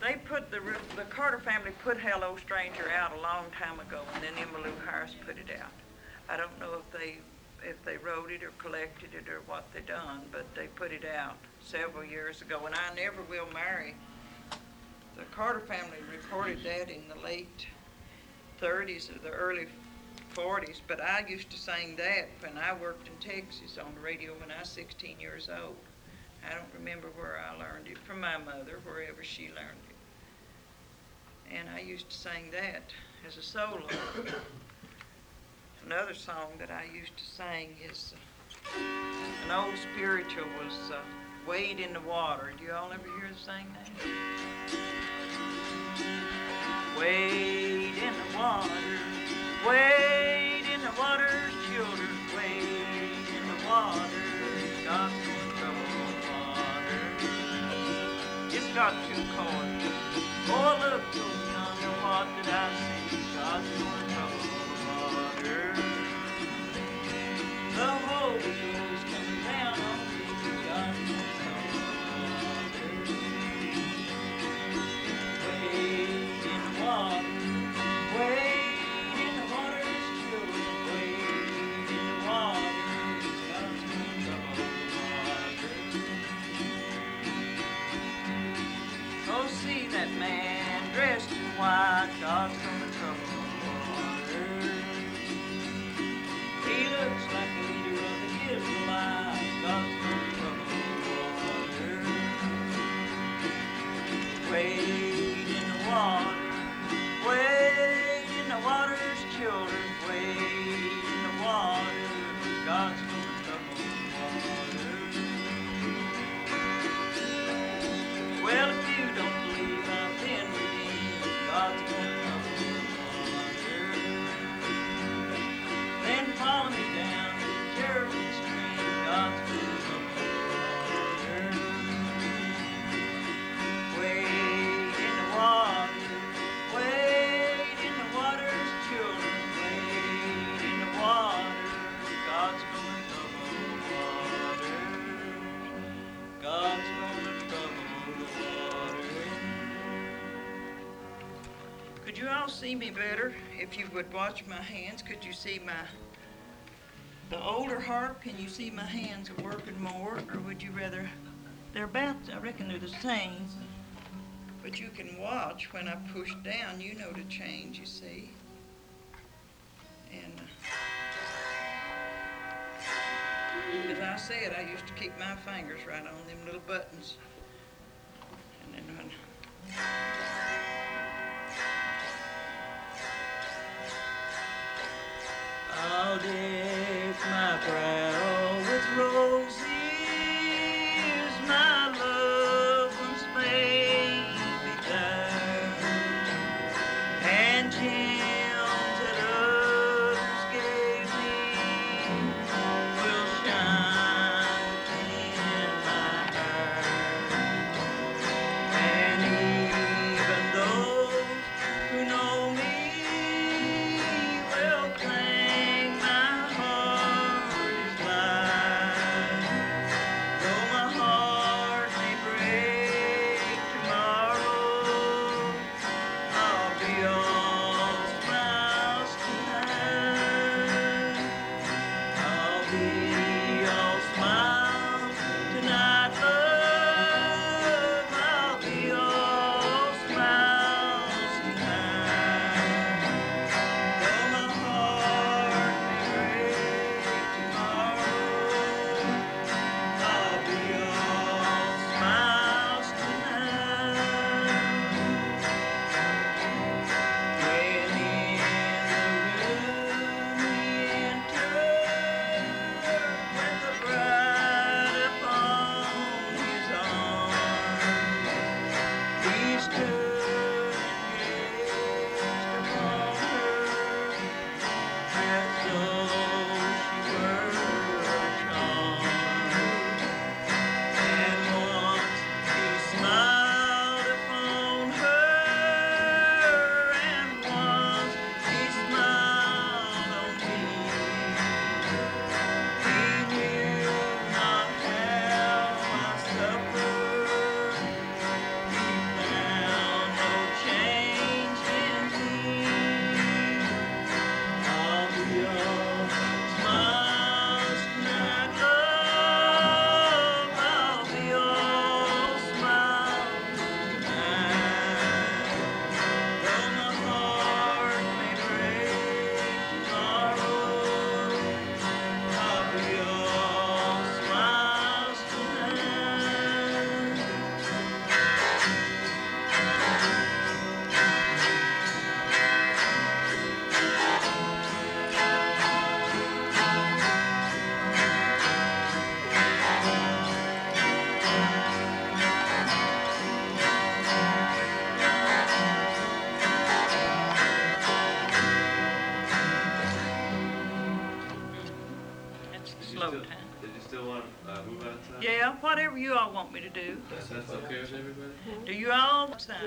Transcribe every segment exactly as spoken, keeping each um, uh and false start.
They put the the Carter family put Hello Stranger out a long time ago, and then Emmylou Harris put it out. I don't know if they if they wrote it or collected it or what they done, but they put it out several years ago. And I Never Will Marry, the Carter family recorded that in the late thirties or the early forties, but I used to sing that when I worked in Texas on the radio when I was sixteen years old. I don't remember where I learned it, from my mother, wherever she learned it. And I used to sing that as a solo. Another song that I used to sing is uh, an old spiritual was uh, Wade in the Water. Do you all ever hear us sing that? Wade in the water, wade in the water, children, wade in the water. God's going trouble water. It's got two chords. Oh, look, those yonder, what did I see? God's going trouble water. The Holy Ghost coming down on me. God's going trouble water. Wade in the water, wade in the water's children, wade in the water. God's going trouble water. Go see that man dressed in white. God's gonna trouble water. He looks like the leader of the Israelites. God's gonna trouble water. Wade in the water, wade in the water's children, wade in the water. God's gonna trouble water. Well, if you don't believe I've been redeemed, God's gonna trouble water. Then follow me down to the Jordan stream. God's gonna trouble water. Wade in the water, wade in the water's children, wade in the water. God's gonna trouble water. God's gonna trouble water. Could you all see me better if you would watch my hands? Could you see my, the older harp, can you see my hands are working more? Or would you rather, they're about, I reckon they're the same. But you can watch when I push down, you know to change, you see. And uh, as I said, I used to keep my fingers right on them little buttons. And then when I'll deck my brow with roses, my loved ones may be there, and gems that others gave me will shine within my heart. And even those who know me will claim my heart is want to uh, move outside? Yeah, whatever you all want me to do. That's, that's okay with everybody? Do you all decide?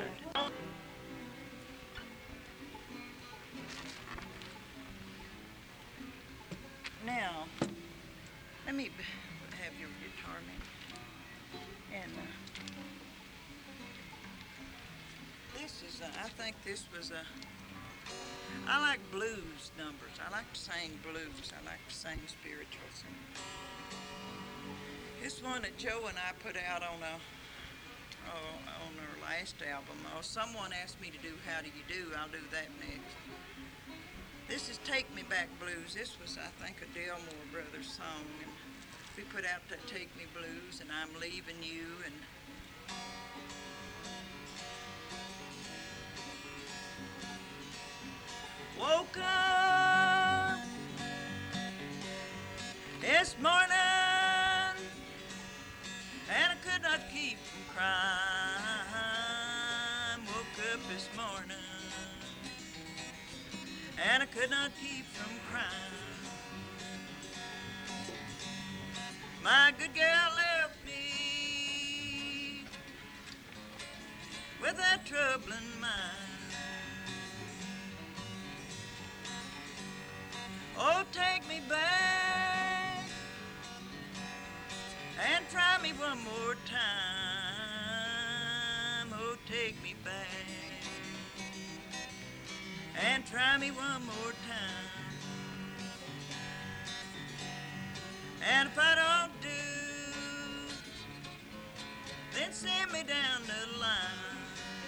Now, let me b- have your guitar man. And uh, this is, uh, I think this was a, I like blues numbers. I like to sing blues. I like to sing spirituals. This one that Joe and I put out on a, oh, on our last album. Oh, someone asked me to do How Do You Do? I'll do that next. This is Take Me Back Blues. This was, I think, a Delmore Brothers song. And we put out that Take Me Blues, and I'm Leaving You, and woke up this morning, and I could not keep from crying. Woke up this morning, and I could not keep from crying. My good girl left me with that troubling mind. Oh, take me back and try me one more time. Oh, take me back and try me one more time. And if I don't do, then send me down the line.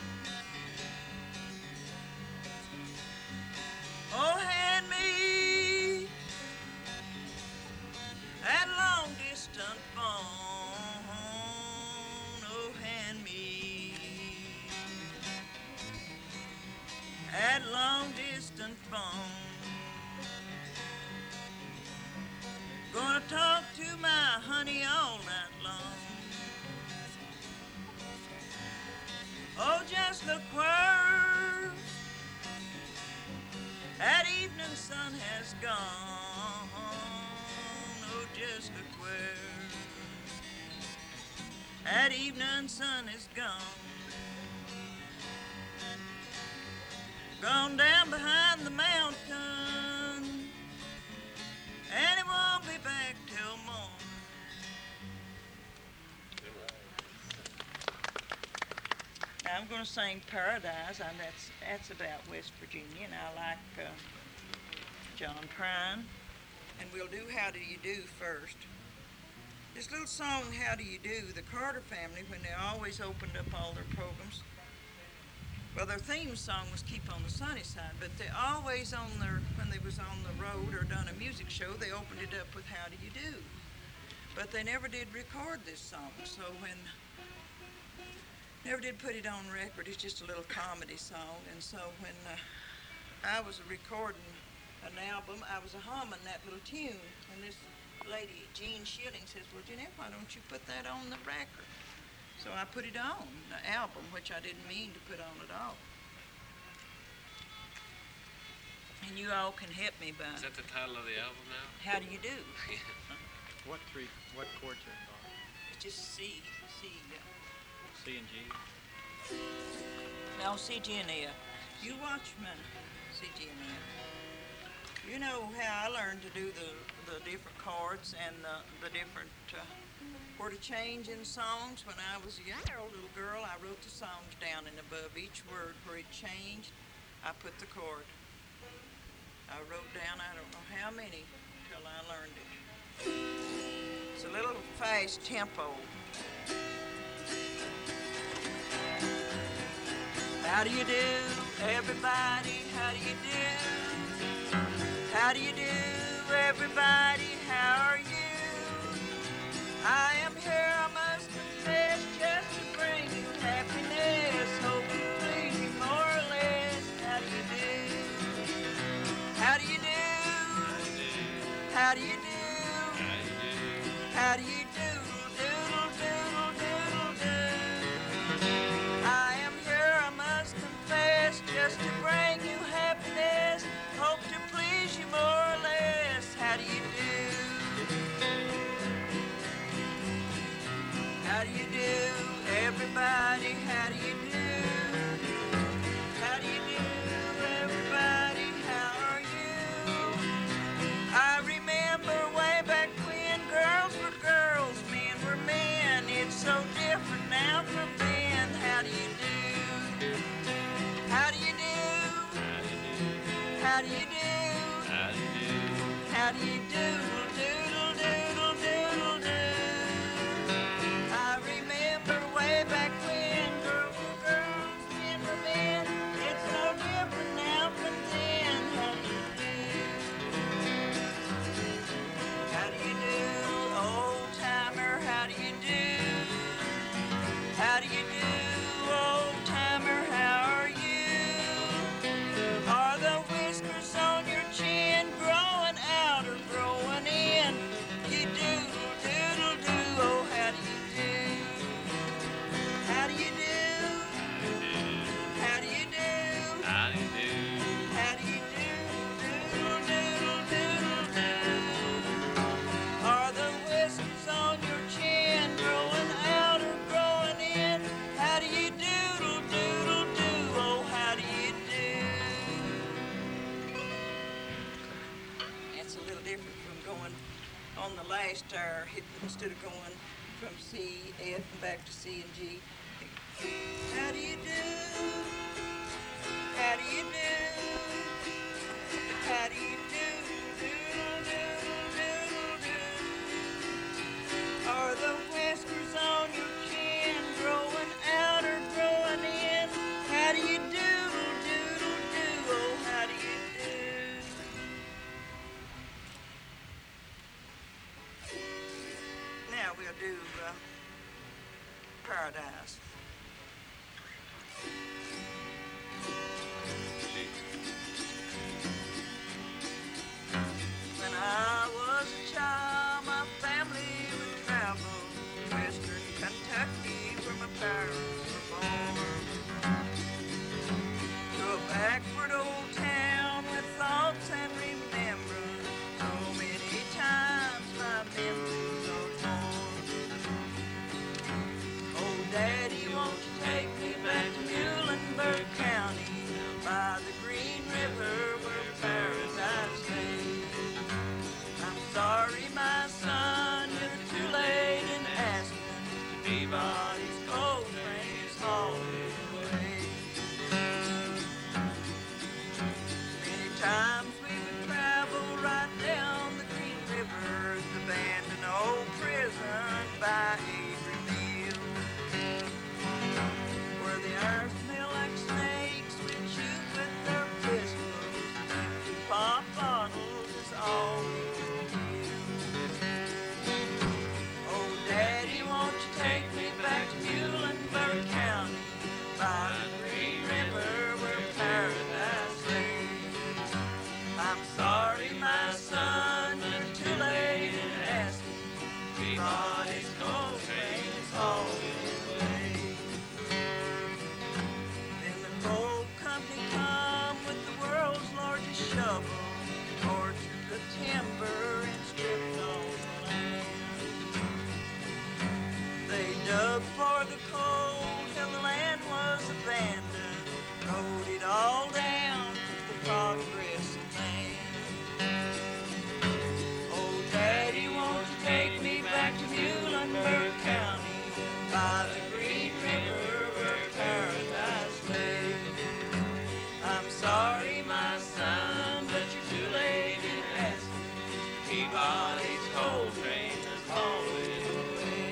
Oh, hand me that long distance phone. Oh, hand me that long distance phone. Gonna talk to my honey all night long. Oh, just look where that evening sun has gone. Oh, just look where that evening sun is gone. Gone down behind the mountain, and it won't be back till morning. Now I'm going to sing Paradise, and that's that's about West Virginia, and I like uh, John Prine. And we'll do How Do You Do first. This little song, How Do You Do, the Carter family, when they always opened up all their programs, well, their theme song was Keep on the Sunny Side, but they always on their, when they was on the road or done a music show, they opened it up with How Do You Do? But they never did record this song, so when, never did put it on record. It's just a little comedy song, and so when uh, I was recording an album, I was humming that little tune, and this lady, Jean Schilling, says, well, Jeanette, why don't you put that on the record? So I put it on the album, which I didn't mean to put on at all. And you all can help me by. Is that the title of the album now? How Do You Do? What three, what chords are involved? It's just C, C. Uh, C and G? no, C, G, and F. You watch me, C, G, and F. You know how I learned to do the, the different chords and the, the different, uh, where to change in songs. When I was a young little girl, I wrote the songs down, and above each word where it changed, I put the chord. I wrote down, I don't know how many, till I learned it. It's a little fast tempo. How do you do, everybody? How do you do? How do you do, everybody? How are you? I am here, I must confess, just to bring you happiness. Hope you please you more or less. How do you do? How do you do? How do you do? How do you do? Doodle, doodle, doodle, doodle. I am here, I must confess, just to bring you happiness. Hope to please you more or less. How do you do? How do you do? How do you do? How do you doodle, doodle, doodle, doodle, do? I remember way back when girls were girls, men were men. It's no different now from then. How do you do? How do you do, old timer? How do you do? How do you do, old timer? How are you? Are the whiskers on your chin growing out or growing in? You doodle, doodle, do. Oh, how do you do? How do you do? How do you do? How do you do? How do you do? Doodle, doodle, doodle, do. Are the whiskers on your chin growing out or growing in? How do you doodle, doodle, do? Oh, how do you do? That's a little different from going on the last hour, hit, instead of going from C, F, and back to C and G. How do you do? How do you do? How do you do? Doodle, doodle, doodle, do. Are the whiskers on your chin growing out or growing in? How do you doodle, doodle, do? Oh, how do you do? Now we'll do uh, Paradise. When I was a child, my family would travel to western Kentucky, where my parents were born. To a backward old town with thoughts and remembrance. So many times my memories are torn. Oh, Daddy, won't you take me back to Muhlenberg County, by the Green River where paradise lay? I'm sorry, my son, you're too late in asking. Mister Peabody's coal train is hauling away. Many times we would travel right down the Green River, the abandoned old prison by Avery Mill, where the earth smell like snakes would shoot with their pistols. Empty pop bottles is all we could give. Oh, Daddy, won't you take me back to Muhlenberg County, by the Green River where paradise lay? I'm sorry, my son, it's too late in asking. Peabody's coal train is hauling away. Then the coal company come with the world's largest shovel, tortured the timber and stripped all the land. They dug for the coal till the land was abandoned, rode it all down to the progress of man. Oh, Daddy, won't you take me back to Muhlenberg County, by the Green River where paradise lay? I'm sorry, my son, but you're too late in asking. Peabody's coal train is hauling away.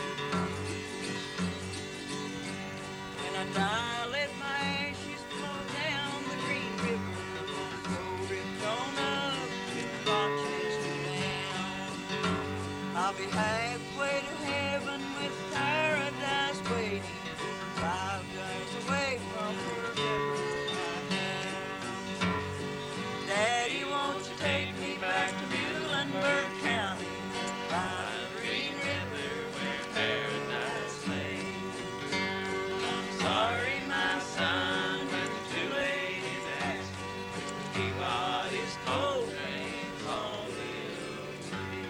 When I die, let my ashes flow down the Green River, go ripped on up to Rochester down. I'll be halfway to heaven with paradise waiting, five days away from wherever I am. Daddy, won't you take me back to Muhlenberg County, by the Green River where paradise lay? I'm sorry, my son, but you're too late in asking. Peabody's coal train's hauling away.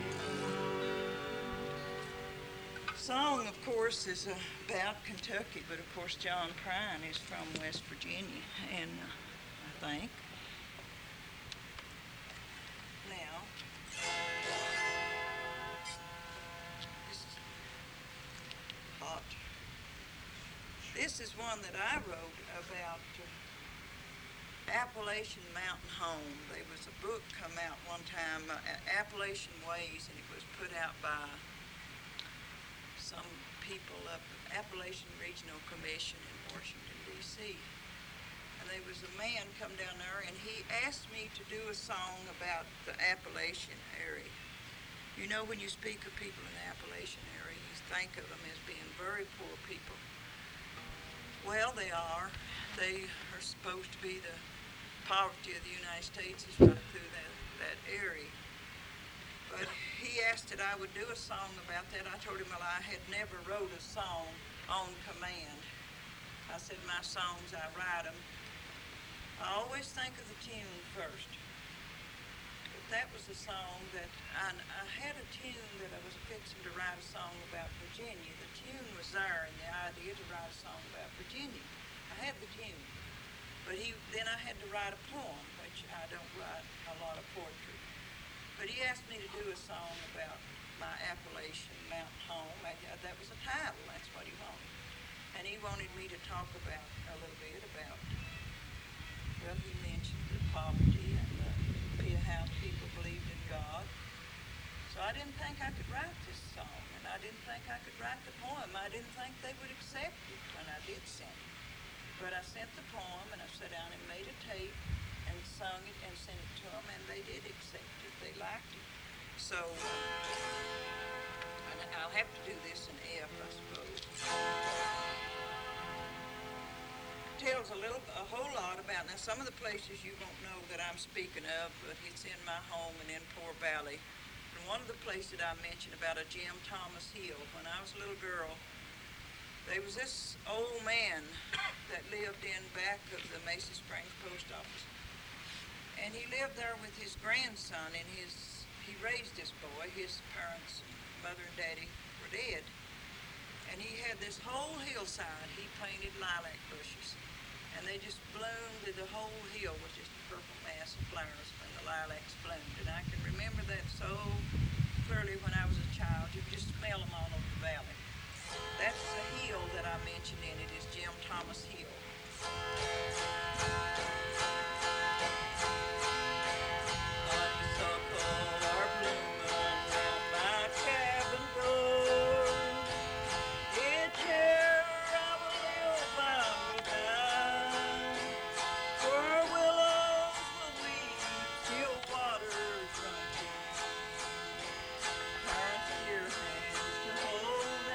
Song, of course, is uh, about Kentucky, but of course John Prine is from West Virginia, and uh, I think. Now, this is hot. This is one that I wrote about uh, Appalachian Mountain Home. There was a book come out one time, uh, Appalachian Ways, and it was put out by some people up Appalachian Regional Commission in Washington, D C And there was a man come down there, and he asked me to do a song about the Appalachian area. You know, when you speak of people in the Appalachian area, you think of them as being very poor people. Well, they are. They are supposed to be the poverty of the United States is right through that, that area. But he asked that I would do a song about that. I told him, well, I had never wrote a song on command. I said, my songs, I write them. I always think of the tune first. But that was a song that, I, I had a tune that I was fixing to write a song about Virginia. The tune was there, and the idea to write a song about Virginia. I had the tune. But he, then I had to write a poem, which I don't write a lot of poetry. But he asked me to do a song about my Appalachian Mountain Home. I, that was a title, that's what he wanted. And he wanted me to talk about, a little bit about, well, he mentioned the poverty and the, how people believed in God. So I didn't think I could write this song, and I didn't think I could write the poem. I didn't think they would accept it when I did send it. But I sent the poem, and I sat down and made a tape and sung it and sent it to them, and they did accept it. They liked it. So and I'll have to do this in F, I suppose. Tells a little, a whole lot about, now some of the places you won't know that I'm speaking of, but it's in my home and in Poor Valley. And one of the places that I mentioned about a Jim Thomas Hill, when I was a little girl, there was this old man that lived in back of the Mesa Springs post office. And he lived there with his grandson, and his he raised this boy. His parents, mother and daddy, were dead. And he had this whole hillside, he planted lilac bushes. And they just bloomed, the whole hill was just a purple mass of flowers when the lilacs bloomed. And I can remember that so clearly when I was a child. You could just smell them all over the valley. That's the hill that I mentioned in it, is Jim Thomas Hill. Hold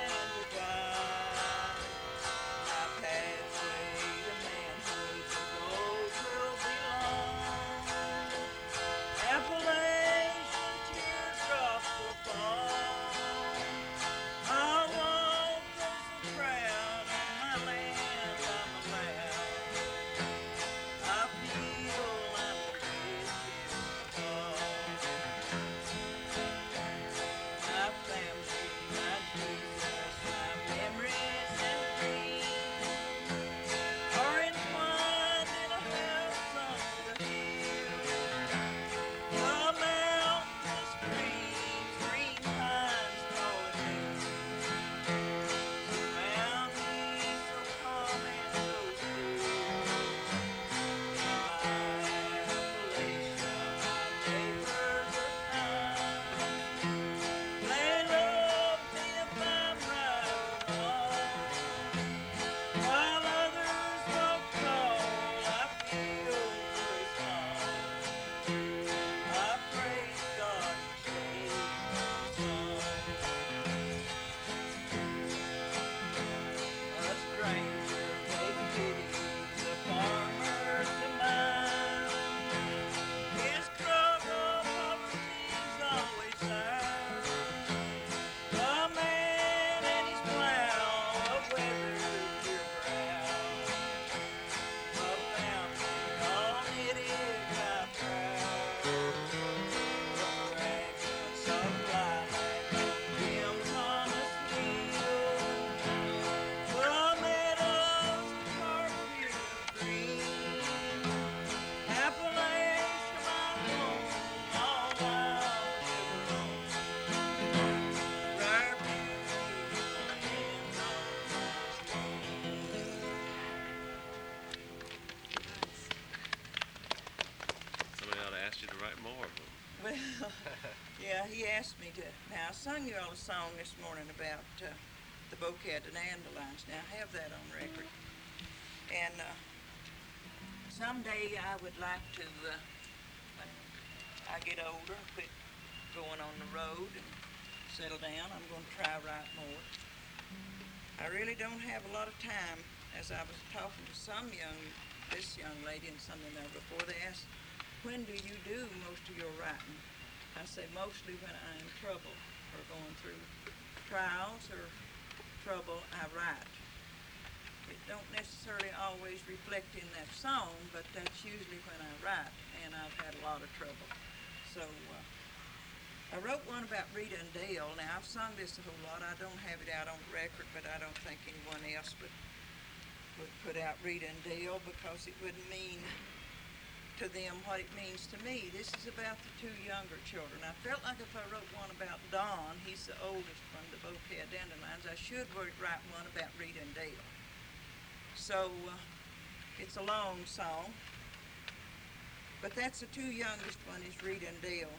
asked me to, now I sung you all a song this morning about uh, the bouquet of dandelions. Now I have that on record. And uh, someday I would like to, uh, when I get older, quit going on the road and settle down. I'm going to try write more. I really don't have a lot of time. As I was talking to some young, this young lady and something there before, they asked, when do you do most of your writing? I say mostly when I'm in trouble or going through trials or trouble, I write. It don't necessarily always reflect in that song, but that's usually when I write, and I've had a lot of trouble. So uh, I wrote one about Rita and Dale. Now, I've sung this a whole lot. I don't have it out on record, but I don't think anyone else would, would put out Rita and Dale because it wouldn't mean to them what it means to me. This is about the two younger children. I felt like if I wrote one about Don, he's the oldest from the bouquet of dandelions, I should write one about Rita and Dale. So uh, it's a long song, but that's the two youngest one is Rita and Dale.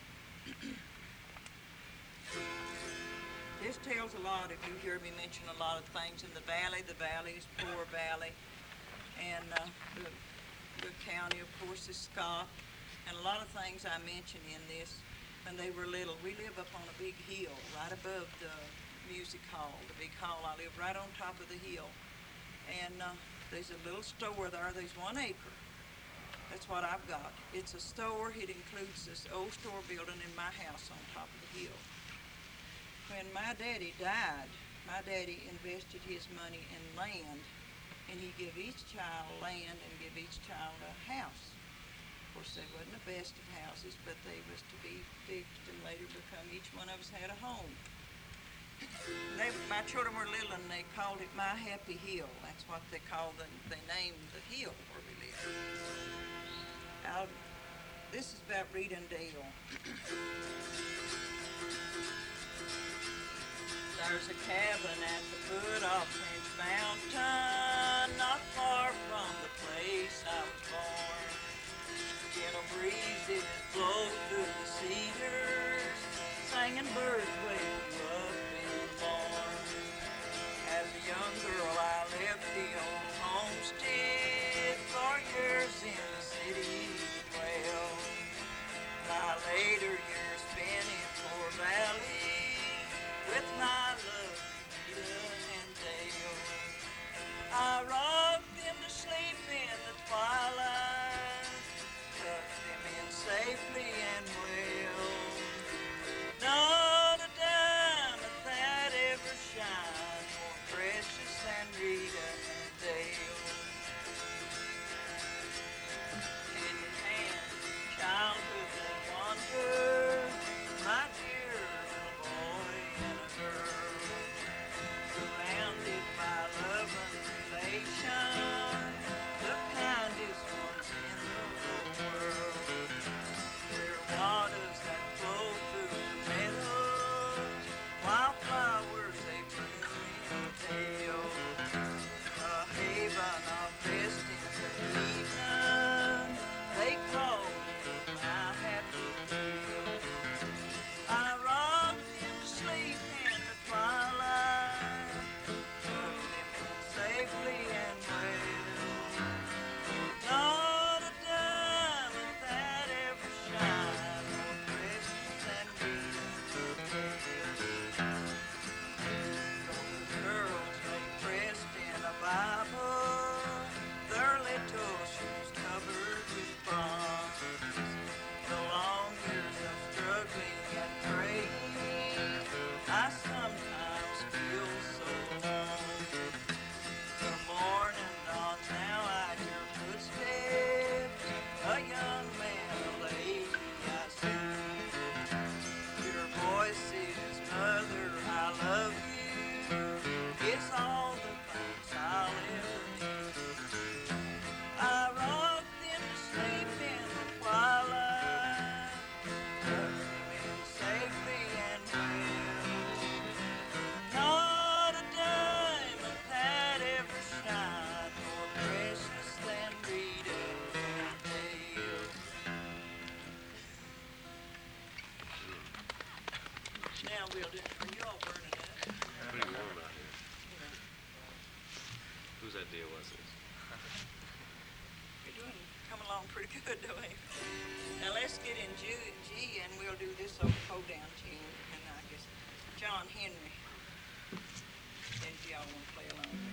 This tells a lot. If you hear me mention a lot of things in the valley, the valley is Poor Valley, and uh, the, the county, of course, is Scott, and a lot of things I mention in this when they were little. We live up on a big hill right above the music hall. The big hall, I live right on top of the hill. And uh, there's a little store there. There's one acre. That's what I've got. It's a store. It includes this old store building and my house on top of the hill. When my daddy died, my daddy invested his money in land, and he gave each child land and gave each child a house. Of course, they wasn't the best of houses, but they was to be fixed and later become, each one of us had a home. They, my children were little and they called it My Happy Hill. That's what they called the, they named the hill where we live. Now, this is about Rita and Dale. There's a cabin at the foot of French Mountain, not far from the place I was born. Gentle breezes blow through the cedars, singing birds wake you up in the morn. As a young girl, I left the old homestead for years in the city to dwell. My later years spent in Poor Valley with my lovely Rita idea was this? We're doing, coming along pretty good, don't we? Now let's get in G, G and we'll do this old four down tune, and I guess John Henry. And y'all want to play along with.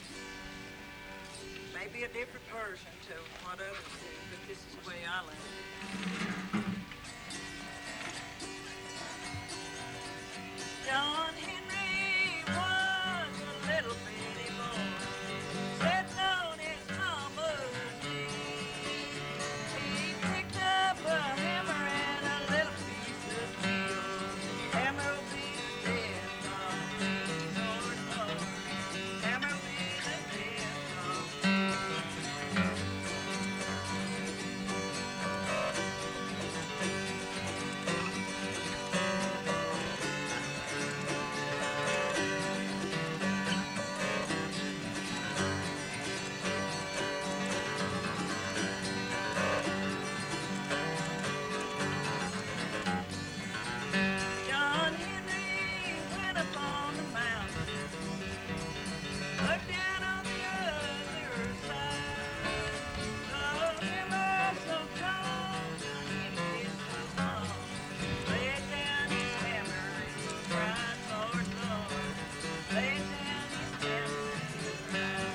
Maybe a different version to what others do, but this is the way I learned it. John Henry was a little bitty boy, sitting on his mama's knee. He picked up a hammer and a little piece of steel. Hammer will be the death of me, Lord, Lord. Hammer will be the death of me. John Henry went up on the mountain, looked down on the other side. The hammer so strong, John Henry so long, laid down his hammer and he cried, Lord, Lord. Laid down his hammer and he cried.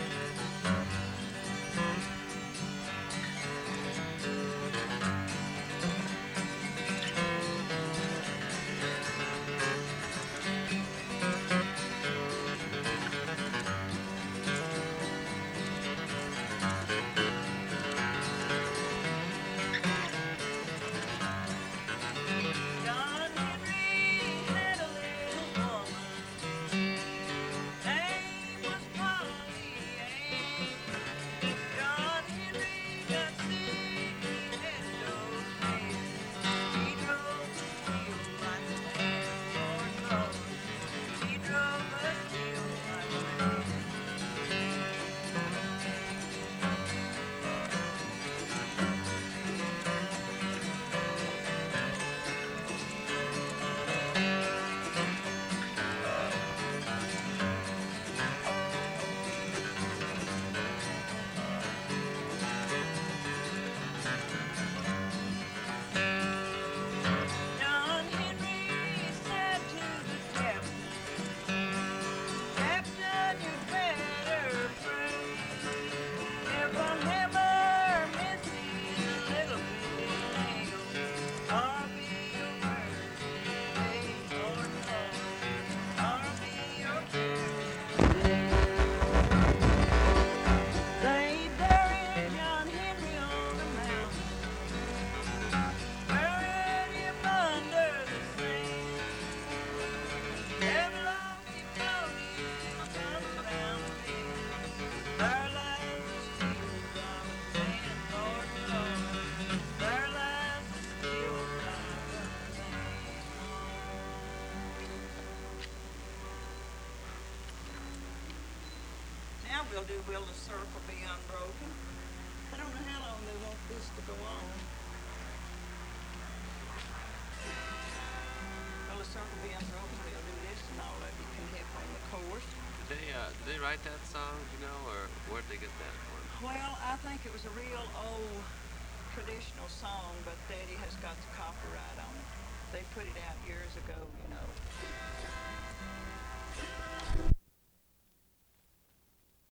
John Henry had a little woman, name was Polly Ann. John Henry got sick, he had no fear. He drove the wheel like a man, Lord, Lord. He drove the wheel like a man. John Henry said to the captain, Captain, you better pray. If a hammer misses a little bitty nail, I'll be your mercy, Lord, Lord. I'll be your mercy. They buried John Henry on the mountain, buried him under the sand. Ever long he floated, come around the bend. There lies the steel drum saying, Lord, Lord. There lies the steel drum saying. Now we'll do Will the Circle Be Unbroken. I don't know how long they want this to go on. Will the Circle Be Unbroken, we'll do this and all of you can help on the chorus. Did they, uh, did they write that song, you know, or where'd they get that from? Well, I think it was a real old traditional song, but Daddy has got the copyright on it. They put it out years ago, you know.